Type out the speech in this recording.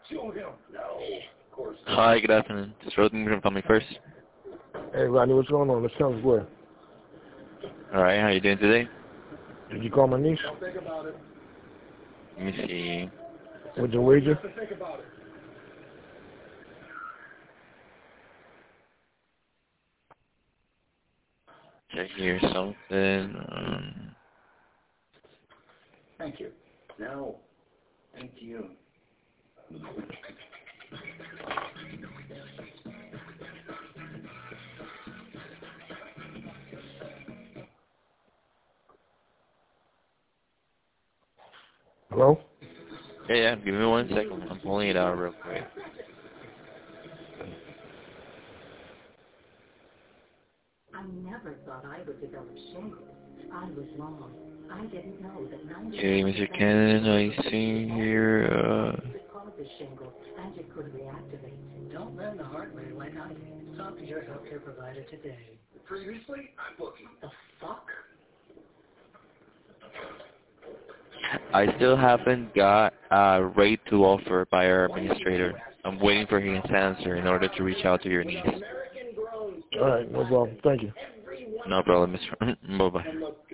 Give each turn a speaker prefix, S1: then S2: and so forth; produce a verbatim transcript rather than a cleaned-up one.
S1: Hi, good afternoon. This is Rodney from Family First.
S2: Hey, Rodney, what's going on? Let's come square.
S1: All right, how you doing today?
S2: Did you call my niece?
S1: Let me see.
S2: With your wager?
S1: Check here something. Um,
S3: Thank you. No. Thank you.
S2: Hello?
S1: yeah, yeah, give me one second. I'm pulling it out real quick.
S4: I never thought I would develop shingles. I was wrong. I didn't know that ninety
S1: Okay, Mister Cannon, I see here. Uh,
S4: causes shingles and it could reactivate.
S5: Don't learn the hard way. Why not? Talk to your healthcare provider today.
S3: Previously, I'm booking.
S5: The fuck?
S1: I still haven't got a rate to offer by our administrator. I'm waiting for his answer in order to reach out to your niece.
S2: All right, no problem. Thank you.
S1: No problem, Mister Bye-bye.